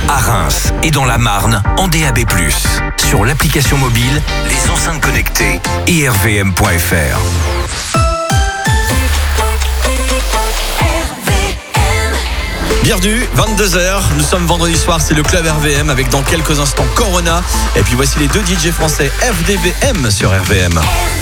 à Reims et dans la Marne en DAB+. Sur l'application mobile, les enceintes connectées et rvm.fr. Bienvenue, 22h, nous sommes vendredi soir, c'est le Club RVM avec dans quelques instants Corona. Et puis voici les deux DJ français FDVM sur RVM.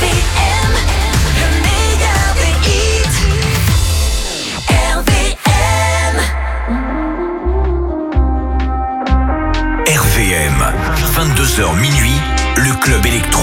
RVM, 22h minuit, le Club électro.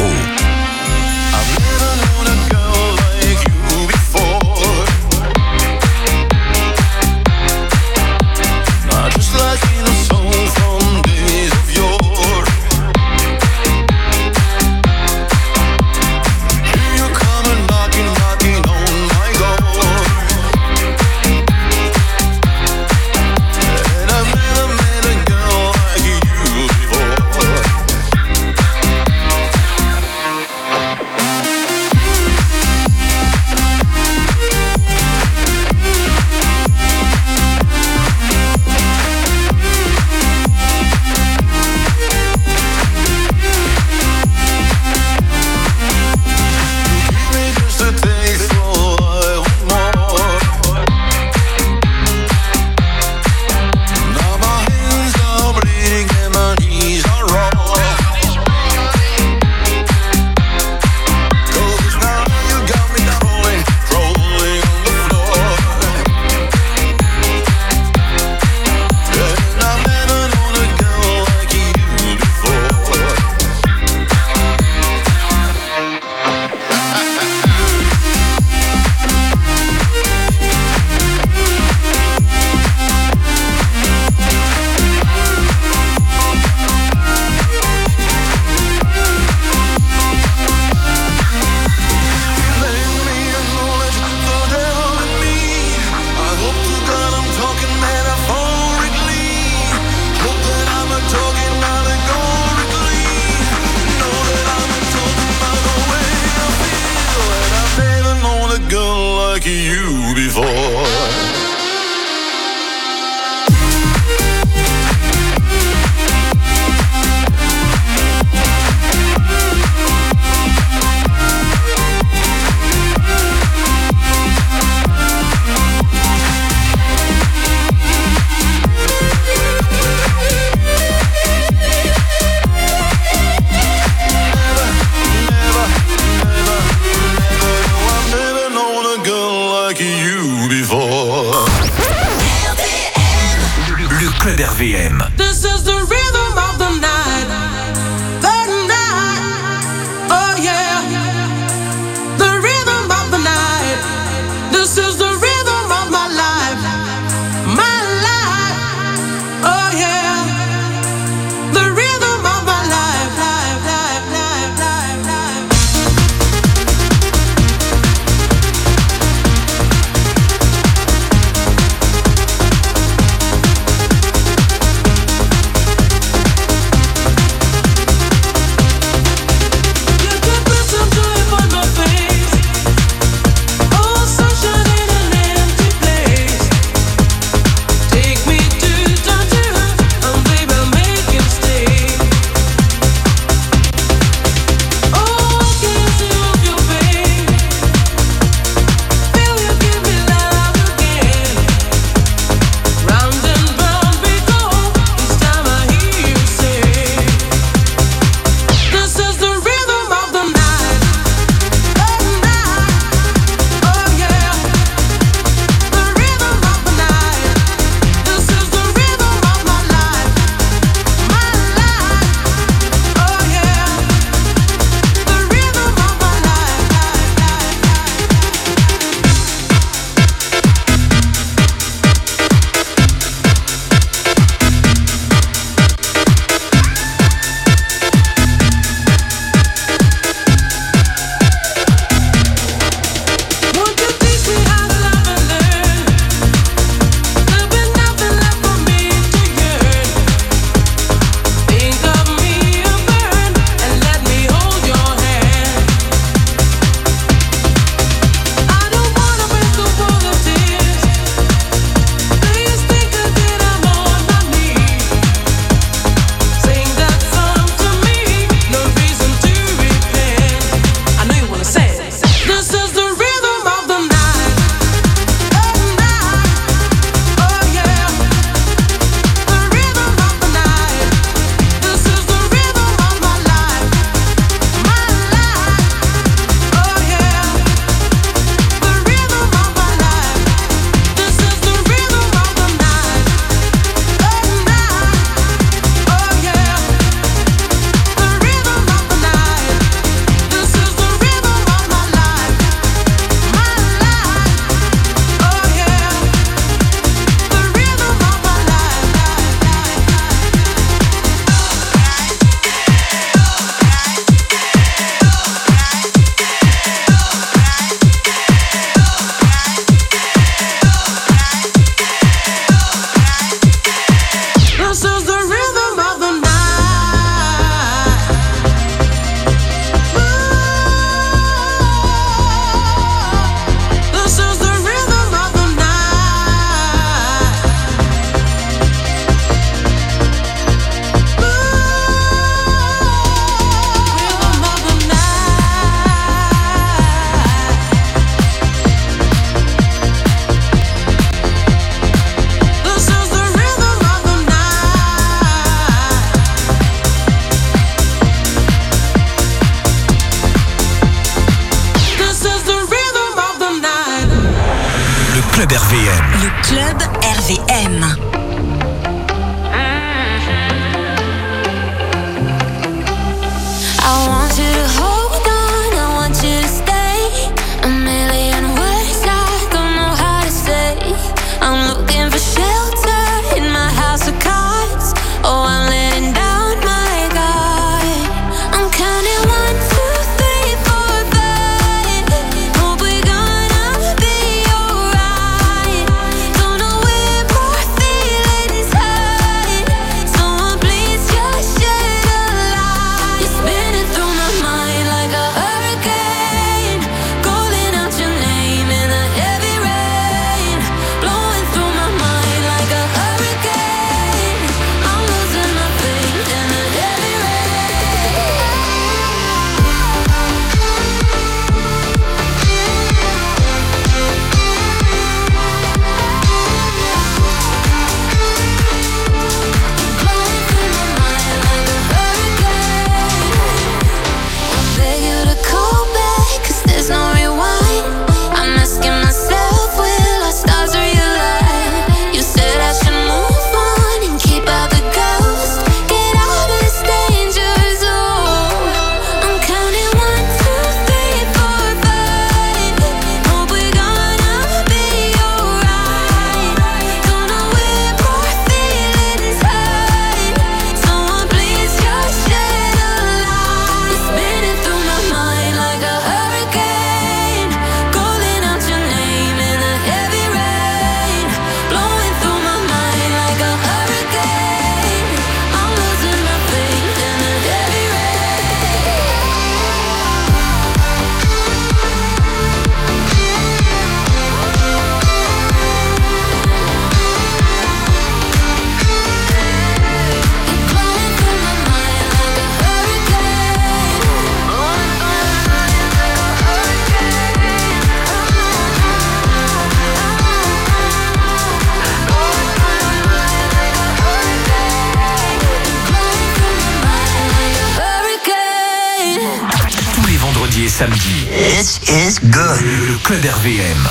samedis. This is good. Le club RVM.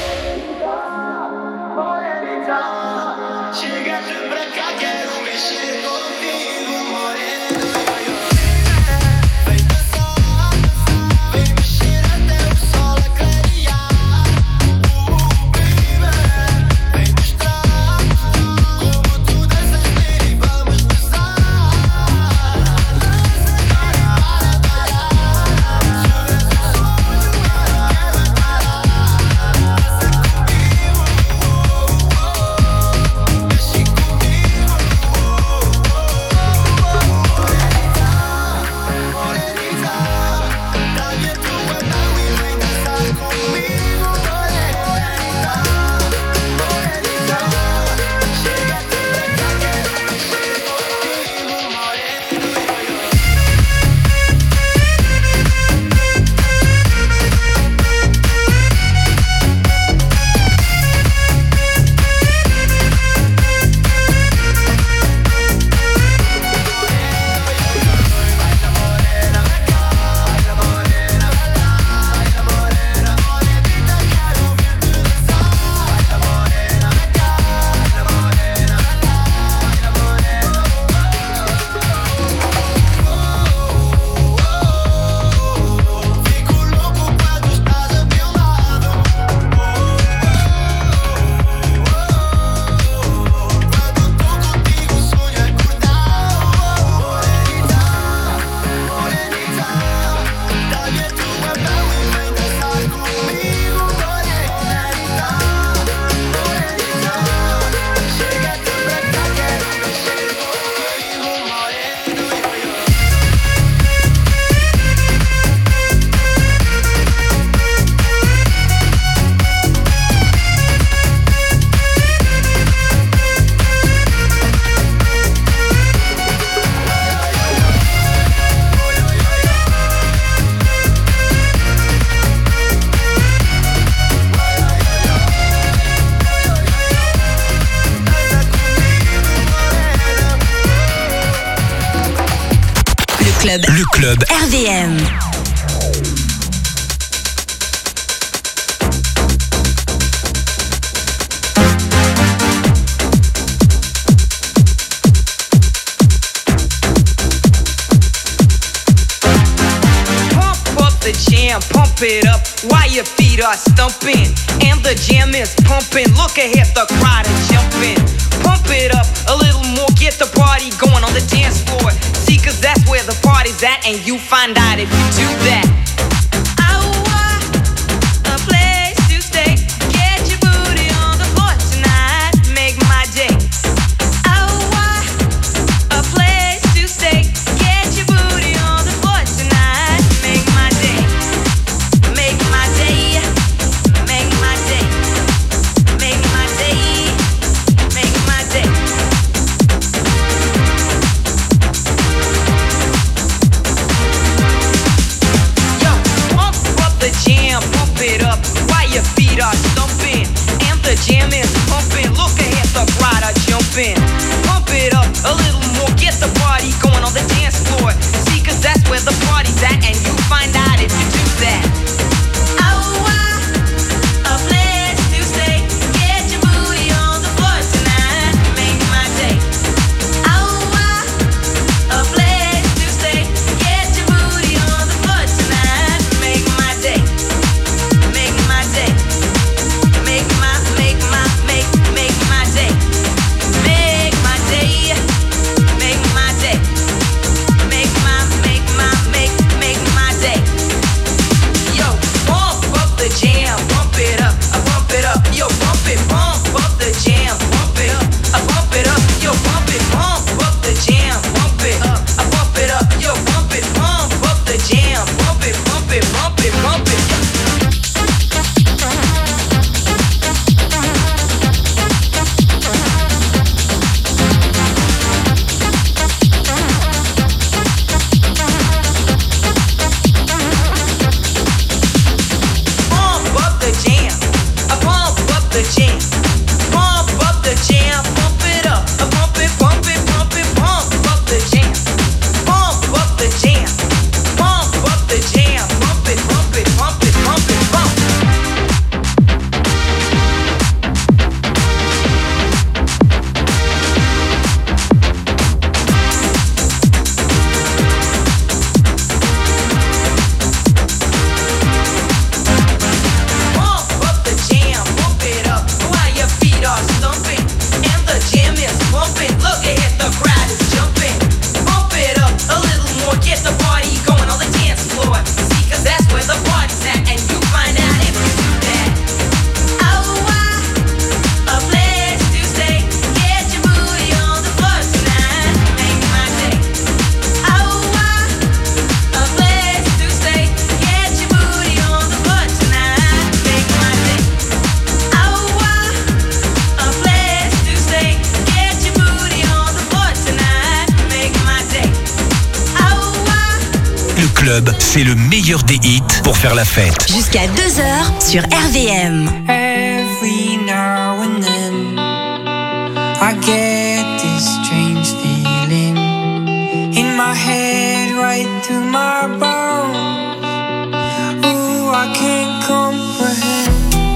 Le club RVM. Pump it up while your feet are stumping and the jam is pumping. Look ahead, the crowd is jumping. Pump it up a little more, get the party going on the dance floor. See, cause that's where the party's at, and you find out if you do that. I want a place to stay. Get your booty on the floor tonight, make my day. I want a place to stay. Get your booty on the floor tonight, make my day. Make my day, make my day, make my day, make my day. Yo, pump up the jam, pump it up while your feet are stumping and the jam is pumping. Look ahead, the crowd are jumping. Pump it up a little more, get the party going on the dance floor. See, cause that's where the party's at, and you find out if you do that. The club, c'est le meilleur des hits pour faire la fête. Jusqu'à 2h sur RVM. Every now and then I get this strange feeling in my head, right through my bones. Ooh, I can't comprehend.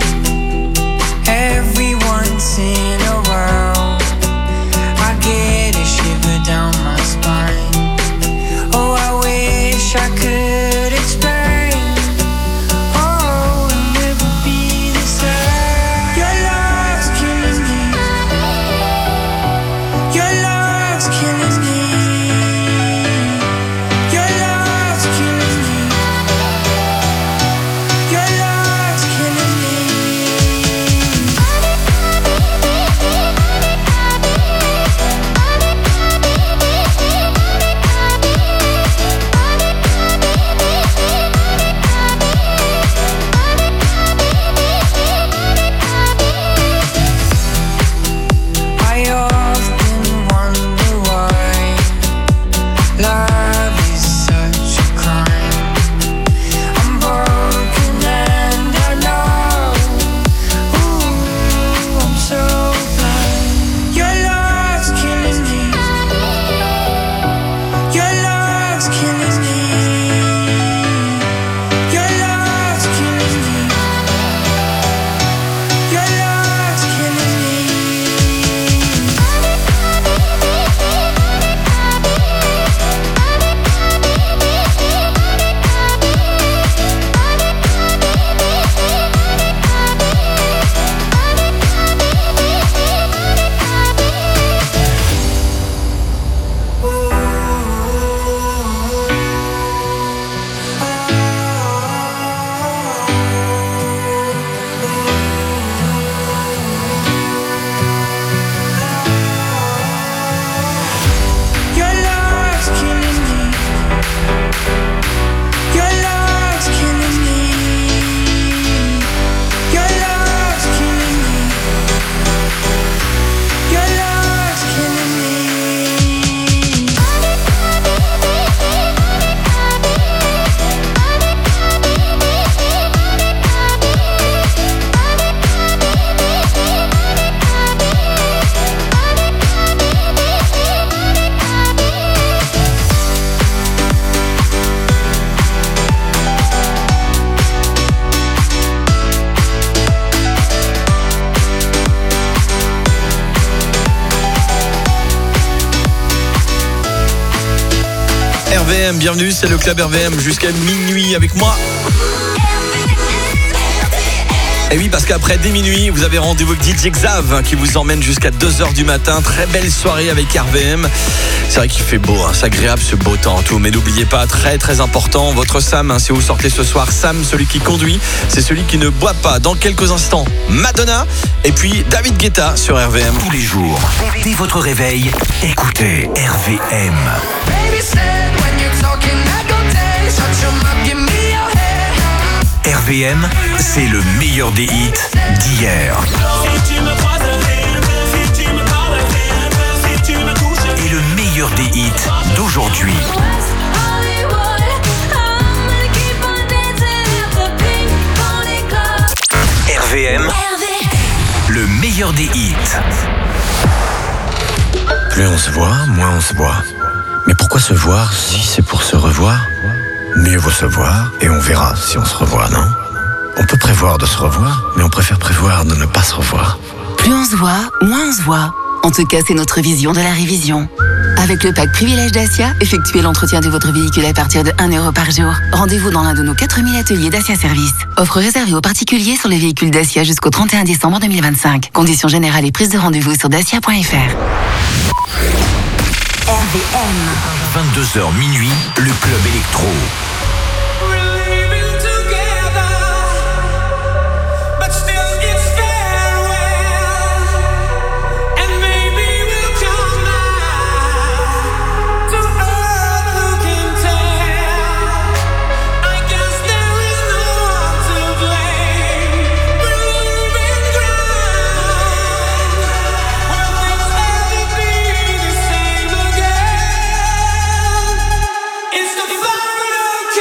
Every once in a while I get a shiver down my spine. Oh, I wish I could explain. Oh, it'll never be the same. Your love's killing me. Your love's killing me. Your love's killing me. Your love's killing me. I often wonder why love is such a crime. I'm broken and I know. Ooh, I'm so blind. Your love's killing me. Your love's killing me. Your love's killing me. Your love's killing me. Your love's killing me. Your love's killing me. Your love's killing me. Your love's killing me. RVM, bienvenue, c'est le club RVM jusqu'à minuit avec moi. Et oui, parce qu'après dès minuit, vous avez rendez-vous avec DJ Xav qui vous emmène jusqu'à 2h du matin. Très belle soirée avec RVM. C'est vrai qu'il fait beau, hein, c'est agréable ce beau temps tout. Mais n'oubliez pas, très très important, votre Sam, hein, si vous sortez ce soir, Sam, celui qui conduit, c'est celui qui ne boit pas. Dans quelques instants, Madonna et puis David Guetta sur RVM. Tous les jours, dès votre réveil, écoutez RVM. Baby said when you're talking I go tell. Shut your mouth, give me your head. RVM, c'est le meilleur des hits d'hier. Et le meilleur des hits d'aujourd'hui. RVM, le meilleur des hits. Plus on se voit, moins on se voit. Mais pourquoi se voir si c'est pour se revoir? Mieux vaut se voir et on verra si on se revoit, non? On peut prévoir de se revoir, mais on préfère prévoir de ne pas se revoir. Plus on se voit, moins on se voit. En tout cas, c'est notre vision de la révision. Avec le pack Privilège Dacia, effectuez l'entretien de votre véhicule à partir de 1 € par jour. Rendez-vous dans l'un de nos 4000 ateliers Dacia Service. Offre réservée aux particuliers sur les véhicules Dacia jusqu'au 31 décembre 2025. Conditions générales et prise de rendez-vous sur dacia.fr. RVM. 22h minuit, le club électro. It's the fire of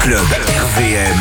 club RVM.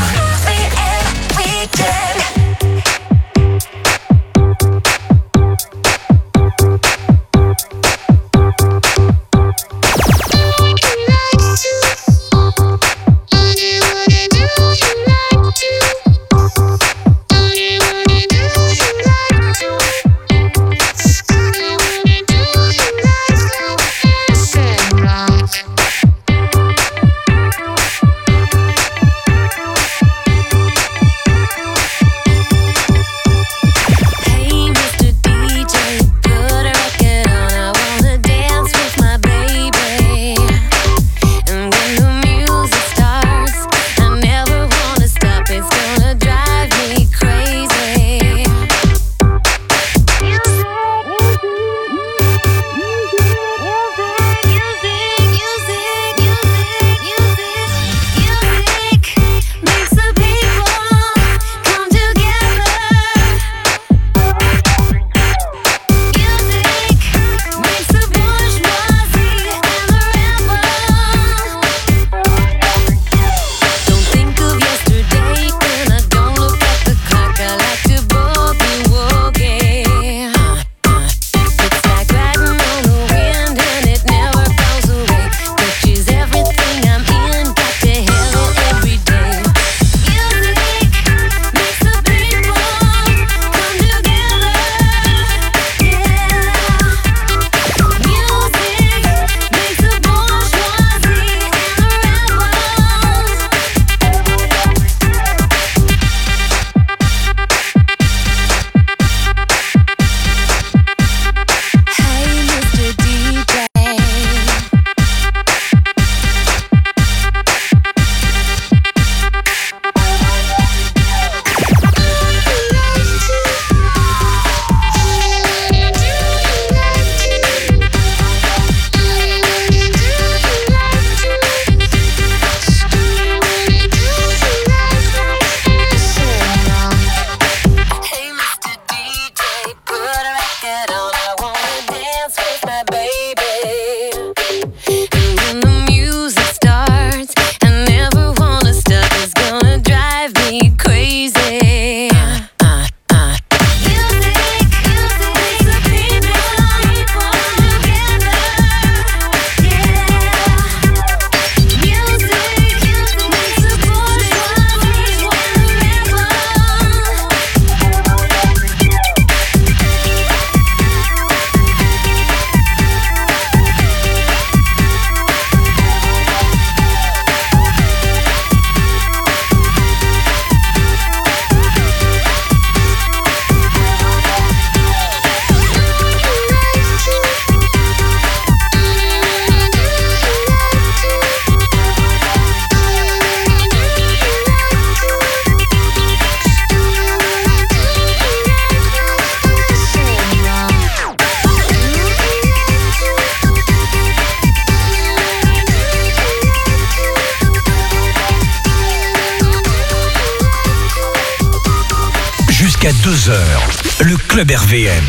Jusqu'à 2h, le Club RVM.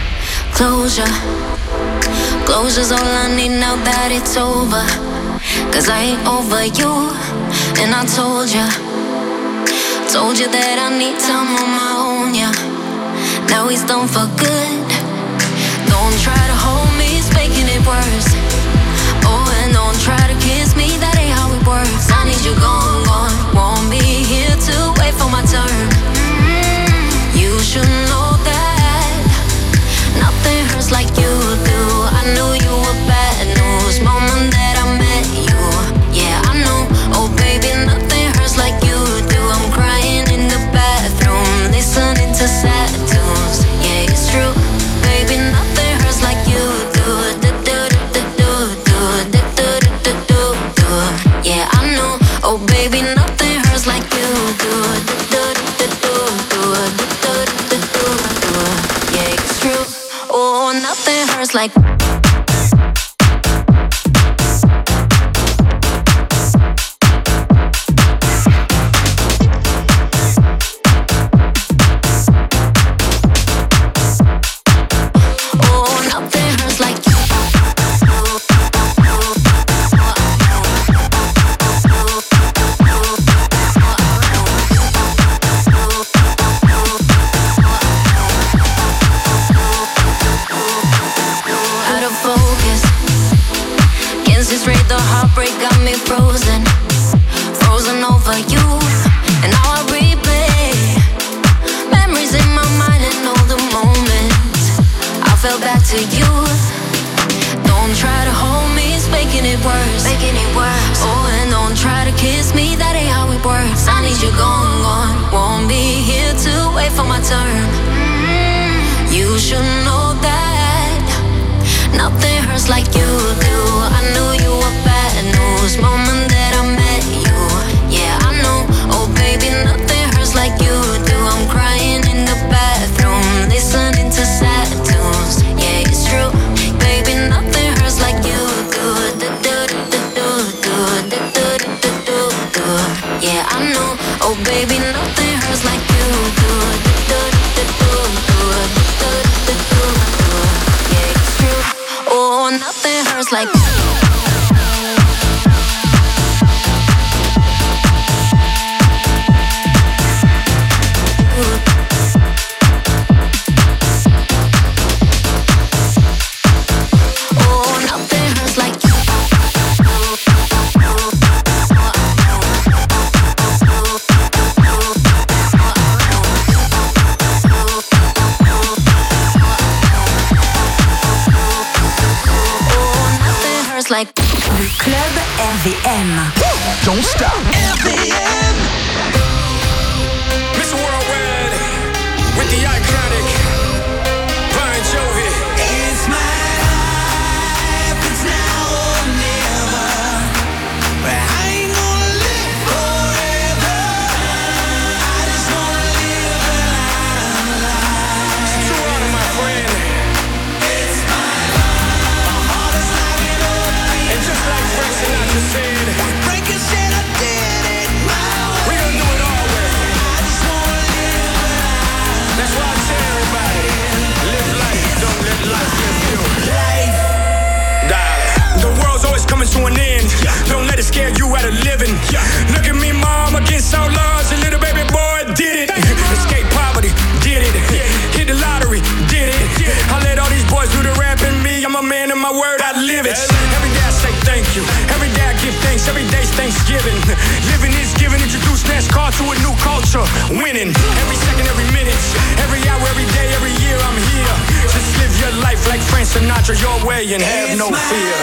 Closure's all I need now that it's over. Cause I ain't over you, and I told you that I need time on my own, yeah. Now he's done for good. Don't try to hold me, it's making it worse. Oh, and don't try to kiss me, that ain't how it works. I need you gone, won't be here to wait for my turn. You should know that nothing hurts like you do. I knew you were bad news moment that I met you. Yeah, I know, oh baby, nothing hurts like you do. I'm crying in the bathroom, listening to sad tunes. Yeah, it's true, baby, nothing hurts like you do. Yeah, I know, oh baby, nothing hurts like you do. Yeah, it's true, oh, nothing hurts like. heartbreak got me frozen over you. And now I replay memories in my mind and all the moments I fell back to you. Don't try to hold me, it's making it worse. Oh, and don't try to kiss me, that ain't how it works. I need you gone. Won't be here to wait for my turn. You should know that nothing hurts like you do. I knew you were bad news moment that I met you. Yeah, I know. Oh, baby, nothing hurts like you do. I'm crying in the bathroom, listening to sad tunes. Yeah, it's true. Baby, nothing hurts like you do. Yeah, I know. Oh, baby, nothing hurts like you do. Yeah, it's true. Oh, nothing hurts like you. Like le club RVM. Don't stop. RVM. Mr. Worldwide with the iconic Bon Jovi. It's my life, it's now or never. But I ain't gonna live forever. I just wanna live a life. It's too hard, my friend. It's my life. My heart is like an open. And just like Frank Sinatra said, Frank said I did it my way. We gon' do it our way. I just wanna live a life. That's why I tell everybody, live life, don't let life live you. Life, darling. The world's always coming to an end. Don't let it scare you out of living. Look at me, mom, against all odds. A little baby boy did it. Escape poverty, did it. Hit the lottery, did it. I let all these boys do the rap and me. I'm a man of my word, I live it. Every day I say thank you. Every day I give thanks. Every day's Thanksgiving. Living is giving. Introduce NASCAR to a new culture. Winning. Every second, every minute. Every hour, every day, every year I'm here. Just live your life like Frank Sinatra your way and have no fear.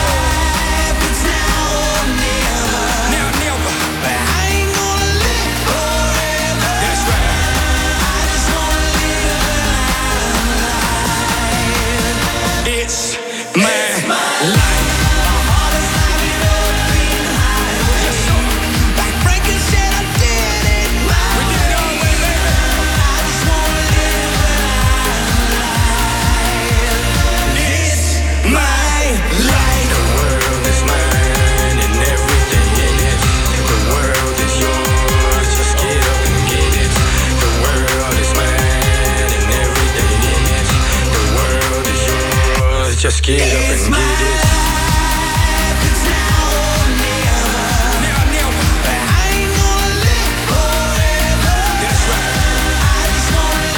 It's my life. Just get up and get it. It's now or never. Now, never. But I ain't gonna live forever. That's right. I just wanna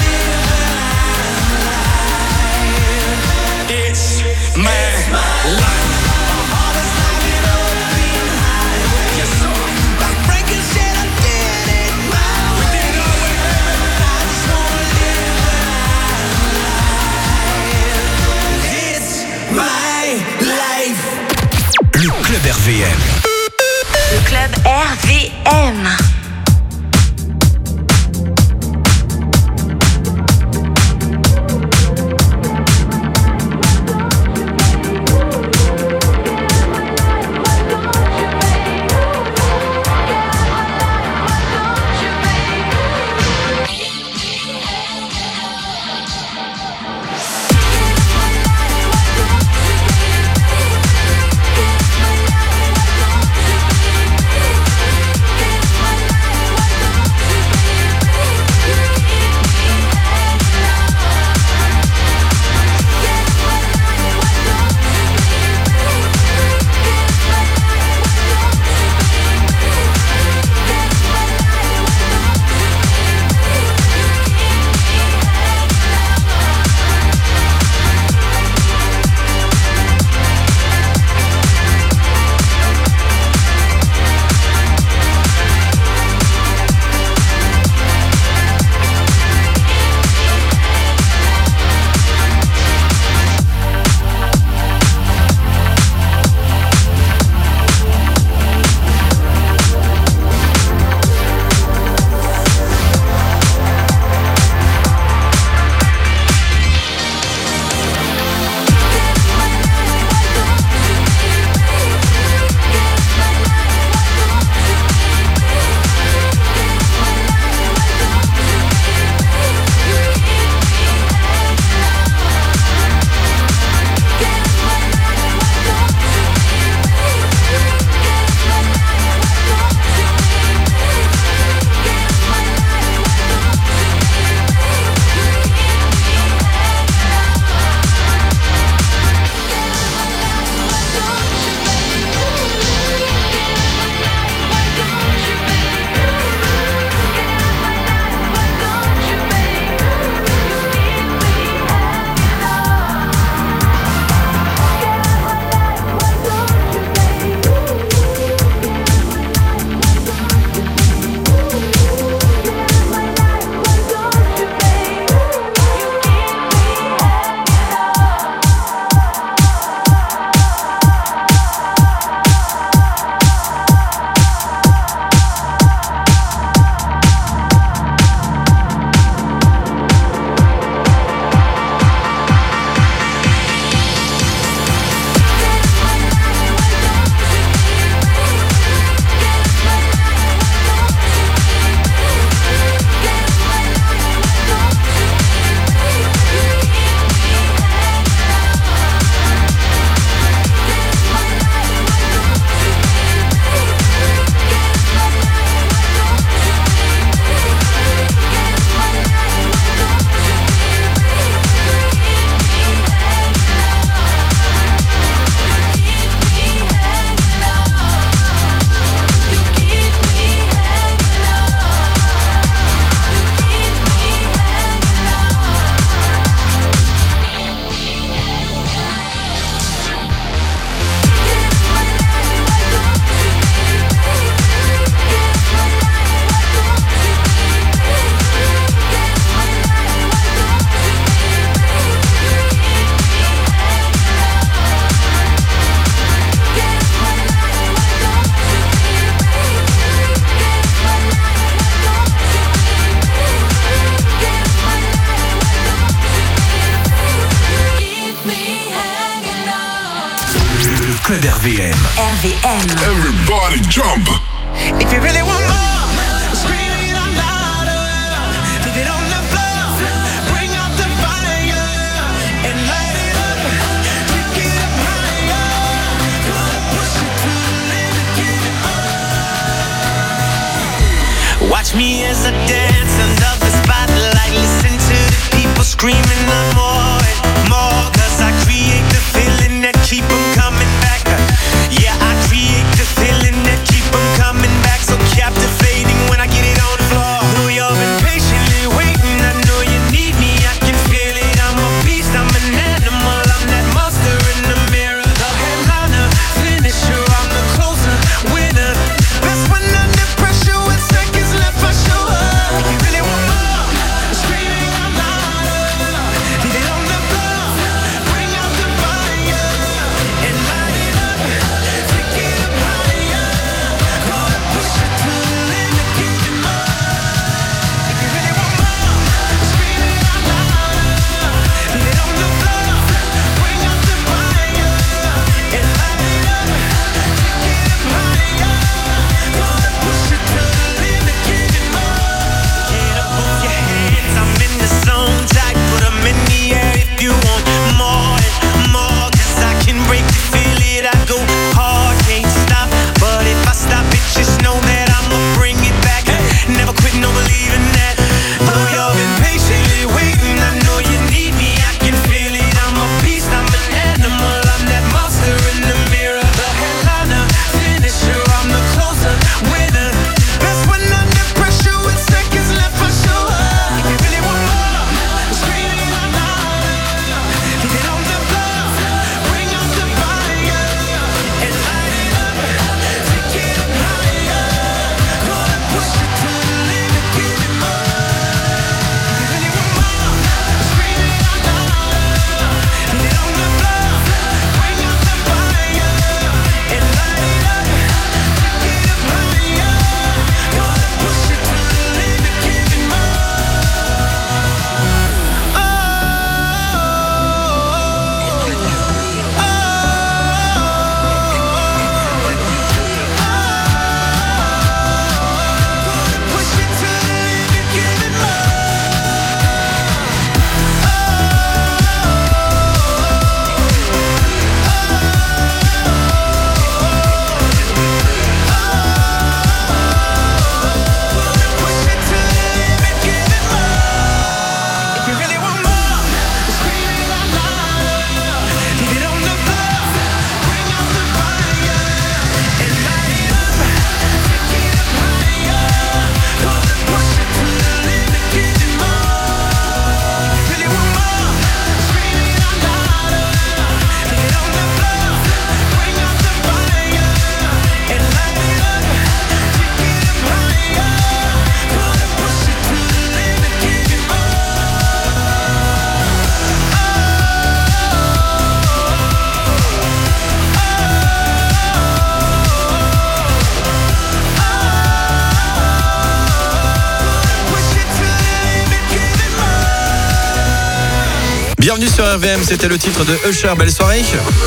live a life. It's my life. My heart is like an open highway. Yes, sir. Like Frankie said, I did it my way. We did it our way, baby. I just wanna live a life. It's my life. Le club RVM. Le club RVM. my life. RVM. RVM. Everybody jump. If you really want more, scream it out louder. Leave it on the floor, bring out the fire and light it up. Take it up higher. Gonna push it to the limit, give it more. Watch me as I dance under the spotlight. Listen to the people screaming the more and more. 'Cause I create the feeling that keep 'em coming back. Yeah, I create the feeling that keep 'em coming back. So captivating when I get it on the floor. Know you've been patiently waiting. I know you need me. I can feel it. I'm a beast. I'm an animal. I'm that monster in the mirror. The headliner, finisher. I'm the closer, winner. Best when under pressure with seconds left. I show up. If you really want more, screaming out louder. Leave it on the floor. Bring out the fire and light it up. Take it up higher. Gonna push it to the limit, give it more. If you really want more, screaming out louder. Leave it on the floor. Bring out the fire and light it up. Take it up higher. Gonna push it to the limit, give it more. Get up off your hands, I'm in the zone. Tight, put 'em in the air if you want more and more. 'Cause I can break it, feel it, I go hard, can't stop. But if I stop it, just know that I'ma bring it back. Never quit, no believing that. Know you've been patiently waiting. I know you need me, I can feel it. I'm a beast, I'm an animal. I'm that monster in the mirror. The headliner, finisher. I'm the closer, winner. Best when under pressure with seconds left. I show up. If you really want more, scream it out louder. Leave it on the floor. Bring out the fire and light it up. Take it up higher. Gonna push it to the limit, give it more. If you really want more, scream it out louder. Leave it on the floor. Bring out the fire and light it up. Take it up higher. Gonna push it to the limit, give it more. Push it to the limit, give it more. Push it to the limit, give it more. If you really want more, scream it out louder. Leave it on the floor. Bring out the fire and light it up. Take it up higher. Gonna push it to the limit, give it more. If you really want more, scream it out louder. Leave it on the floor. Bring out the fire and light it up. Take it up higher. Gonna push it to the limit, give it more. Push it to the limit, give it more. Bienvenue sur RVM, c'était le titre de Usher. Belle soirée.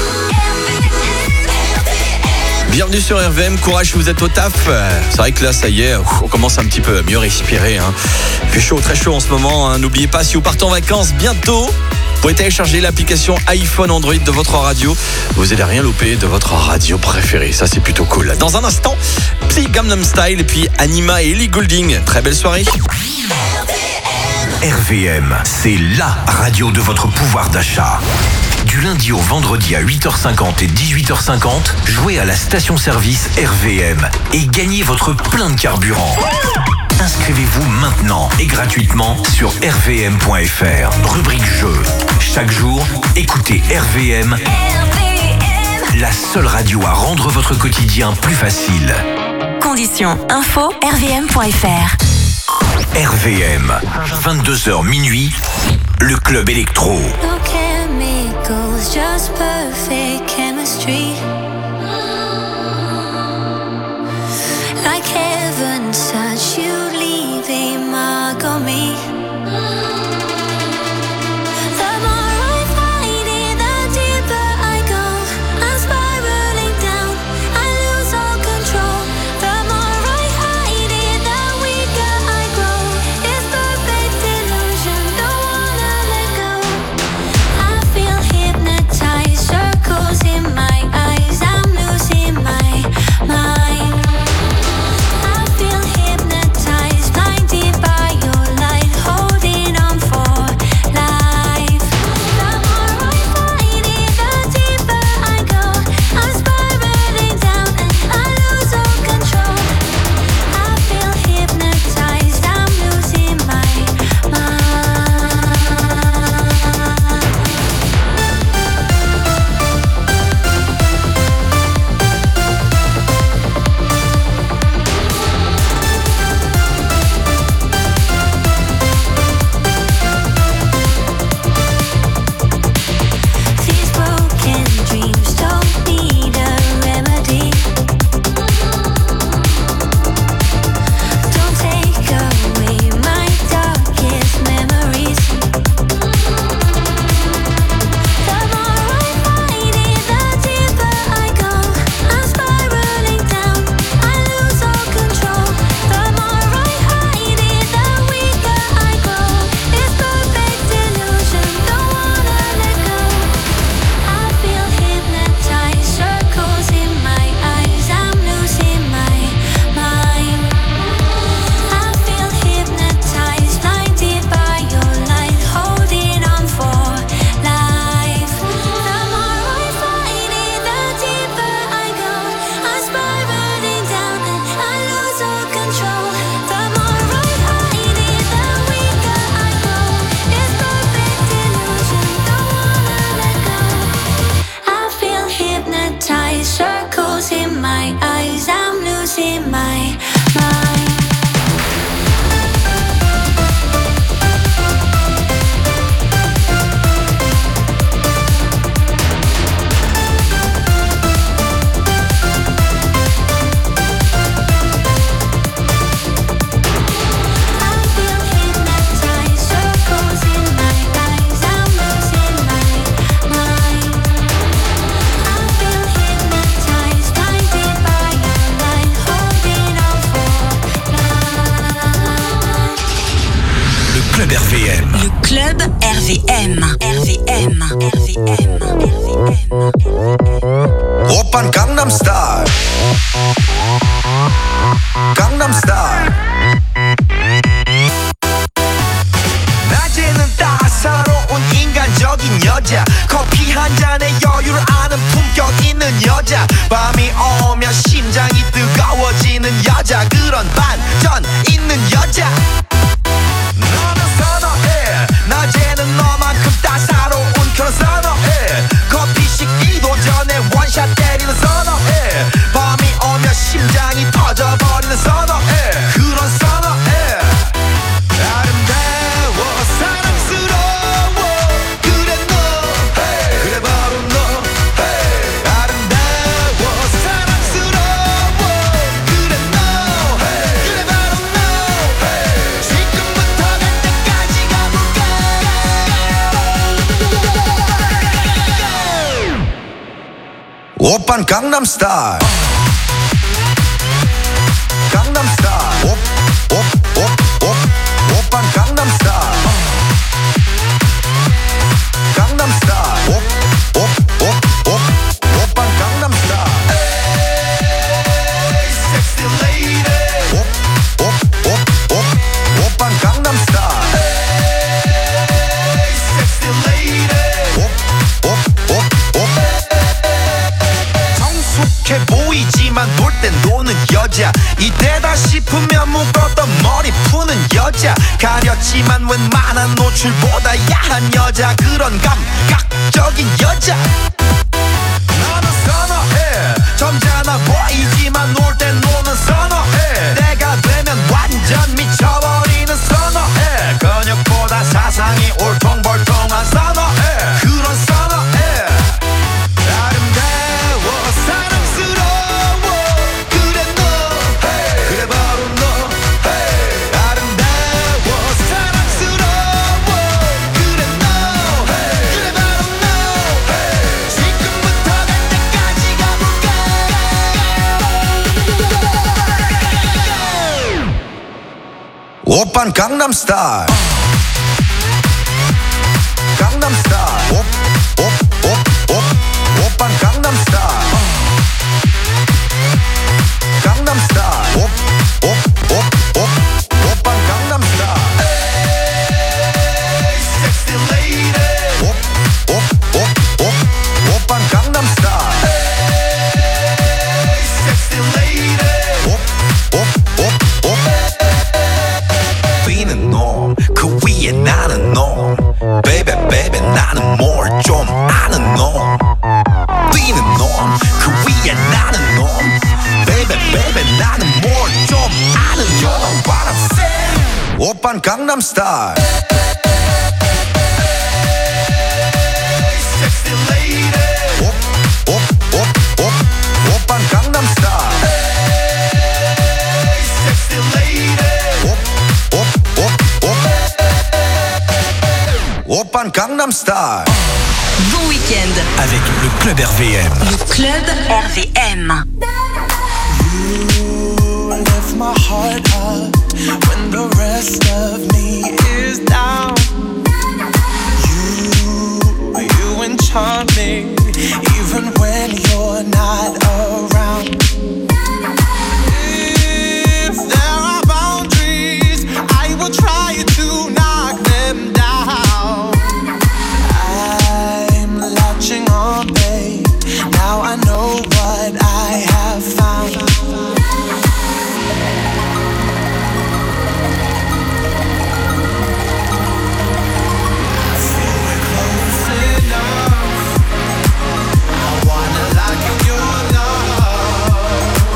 Bienvenue sur RVM, courage si vous êtes au taf. C'est vrai que là, ça y est, on commence un petit peu à mieux respirer. Il fait chaud, très chaud en ce moment. N'oubliez pas, si vous partez en vacances bientôt, vous pouvez télécharger l'application iPhone Android de votre radio. Vous n'allez rien louper de votre radio préférée. Ça, c'est plutôt cool. Dans un instant, Psy Gangnam Style et puis Anima et Ellie Goulding. Très belle soirée. RVM, c'est la radio de votre pouvoir d'achat. Du lundi au vendredi à 8h50 et 18h50, jouez à la station-service RVM et gagnez votre plein de carburant. Inscrivez-vous maintenant et gratuitement sur rvm.fr. Rubrique jeu. Chaque jour, écoutez RVM, la seule radio à rendre votre quotidien plus facile. Conditions info rvm.fr. RVM, 22h minuit, le club électro. No chemicals, just perfect chemistry. Like heaven's touch, you leave a mark on me. The more I find it, the deeper I go. I'm spiraling down. club RVM. Le club RVM. 오빤 강남스타일 강남스타일 낮에는 따사로운 인간적인 여자 커피 한 잔에 여유를 아는 품격 있는 여자 밤이 오면 심장이 뜨거워지는 여자 그런 반전 있는 여자 너는 선호해 낮에는 너만큼 따사로운 그런 선호해 커피 식기도 전에 원샷 때리는 선호해 밤이 오면 심장이 터져버리는 선호해 그런 선호해 아름다워 사랑스러워 그래 너 hey. 그래 바로 너 hey. 아름다워 사랑스러워 그래 너 hey. 그래 바로 너 hey. 지금부터 갈 때까지 가볼까 오빤 강남스타일 강남스타일 오빤 강남스타일 강남스타일 오빤 강남스타일 에이 섹시 레이디 오빤 강남스타일 에이 섹시 레이디 성숙해 보이지만 놀 땐 노는 여자 이때다 싶으면 묶었던 머리 푸는 여자 가렸지만 웬만한 노출보다 야한 여자 그런 감각적인 여자 너는 선호해 점잖아 보이지만 놀 땐 노는 선호해 내가 되면 완전 미쳐버리는 선호해 근육보다 사상이 울퉁불퉁한 선호해 그런 선호해 아름다워 사랑스러워 그래 너 hey. 그래 바로 너 hey. 아름다워 사랑스러워 그래 너 hey. 그래 바로 너 hey. 지금부터 갈 때까지 가볼까 오빤 강남스타일 강남스타일 오빤 강남스타일 강남스타일 오빤 강남스타일 에이 섹시 레이디 오빤 강남스타일 에이 섹시 레이디 뛰는 놈 그 위에 나는 놈 Baby baby 나는 뭘 좀 아는 놈 뛰는 놈 그 위에 나는 놈 Baby baby 나는 뭘 좀 아는 놈 What I'm saying 오빤 강남스타일 Sexy lady 오빤 강남스타일 Sexy lady 오빤 강남스타일 Bon week-end. Avec le club RVM. Le club RVM. You lift my heart up when the rest of me is down. You enchant me even when you're not around. If there are boundaries, I will try to knock them down. I'm latching on, babe. Now I know what I have found. Enough. I wanna lock in your love.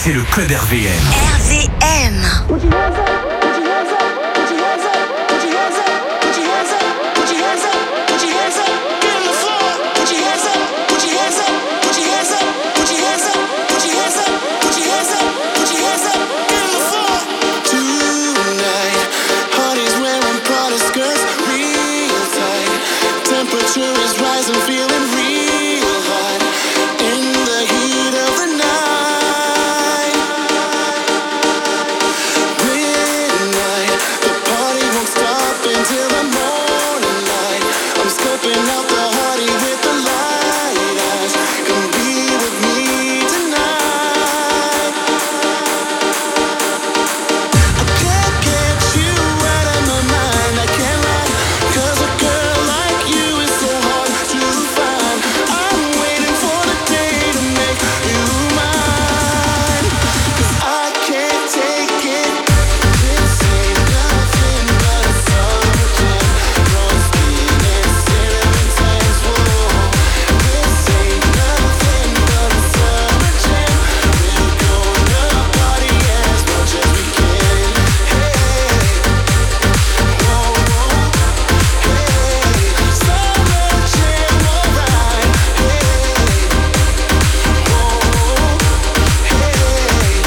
c'est le Club RVM. RVM. Is rising, feeling real hot in the heat of the night. Midnight, the party won't stop until the morning light. I'm scoping out the party with the light eyes. Come be with me tonight. I can't get you out of my mind. I can't lie, 'cause a girl like you is so hard to find. I'm waiting for the day to make you mine. 'Cause I can't take it. This ain't nothing but a summer jam. Roasting and cinnamon tans. Whoa. This ain't nothing but a summer jam. We're gonna party as much as we can. Hey, whoa, whoa. Hey, summer jam, alright. Hey, whoa, hey.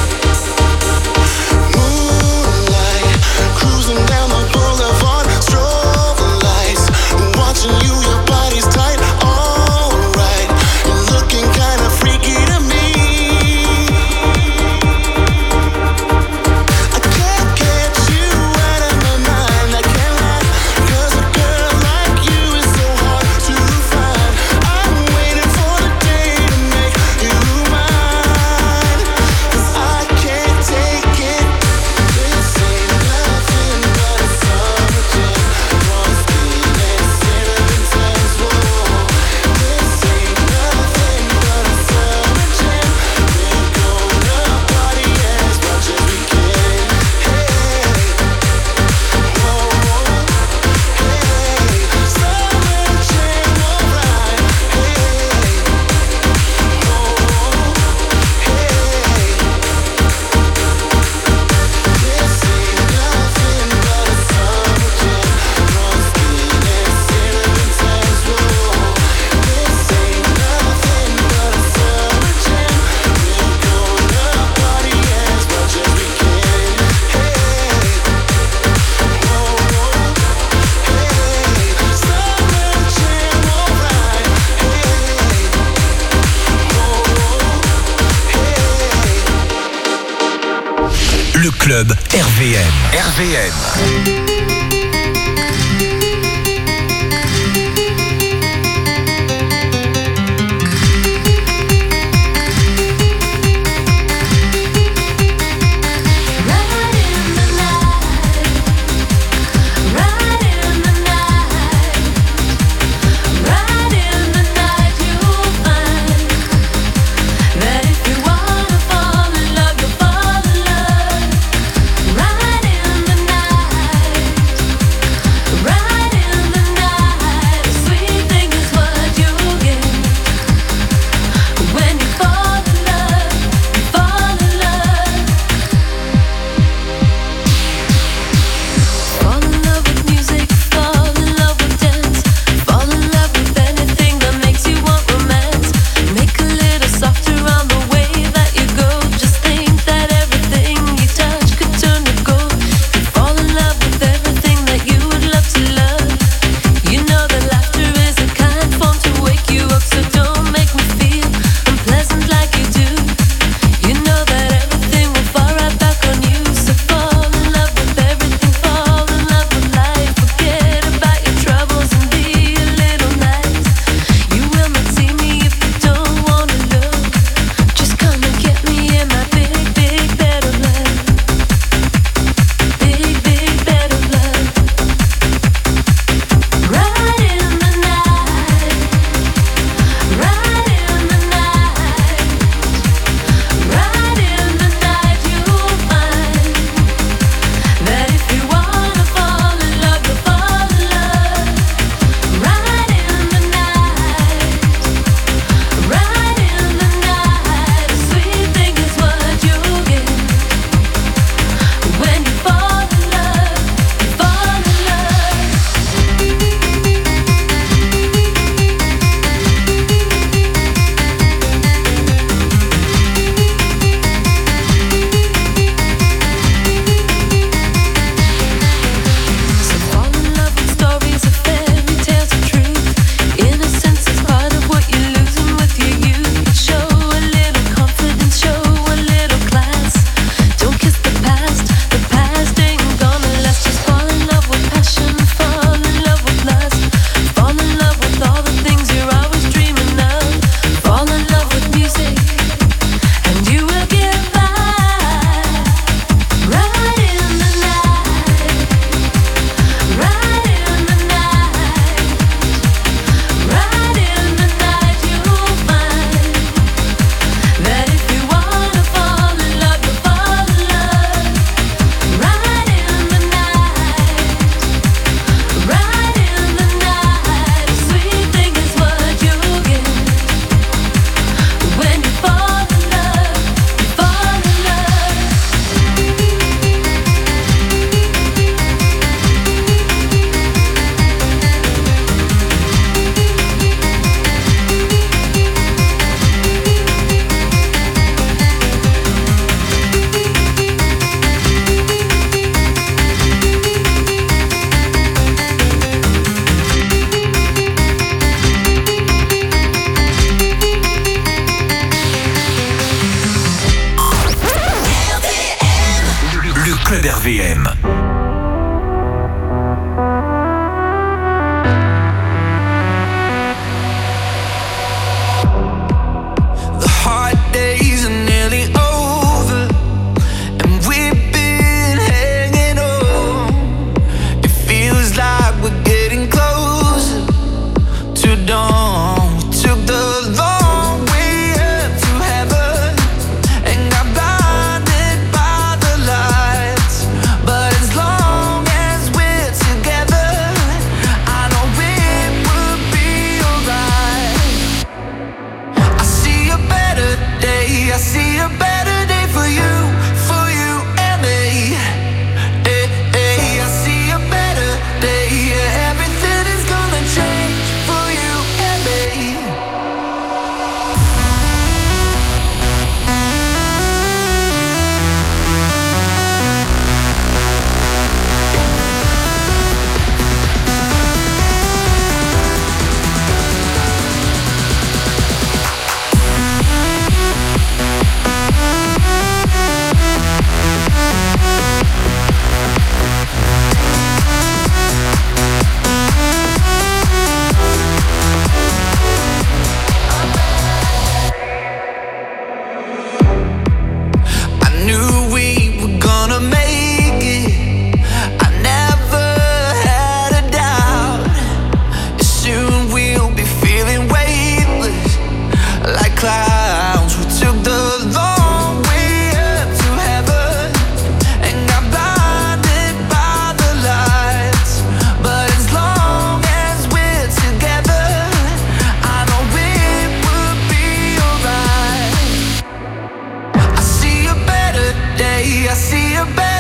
Moonlight, cruising down the boulevard, strobe lights, watching you, your body's tight, alright. You're looking kinda freaky to me. I can't get you out of my mind, I can't lie, 'cause a girl like you is so hard to find. I'm waiting for the day to make you mine. 'Cause I can't take it. This ain't nothing but a summer jam. Roasting and cinnamon tans. Whoa. This ain't nothing but a summer jam. We're gonna party as much as we can. Hey, whoa, whoa. Hey, summer jam, alright. Hey, whoa, whoa. Hey. This ain't nothing but a summer jam. Roasting and cinnamon tans. Whoa. This ain't nothing but a summer jam. We're gonna party as much as we can. Hey, whoa, whoa. Hey, summer jam, alright. Hey, whoa, hey. Le Club RVM. RVM. Right in the night. Club RVM. The hard days are nearly over, and we've been hanging on. It feels like we're getting closer to dawn. We took the long way up to heaven and got blinded by the lights. But as long as we're together, I know it will be alright. I see a better day, I see a better day for you and me. I see a better day, yeah, everything is gonna change for you and me. I knew we were gonna make it. I never had a doubt. Soon we'll be feeling weightless like clouds. We took the long way up to heaven and got blinded by the lights. But as long as we're together, I know it will be alright. I see a better day, I see a better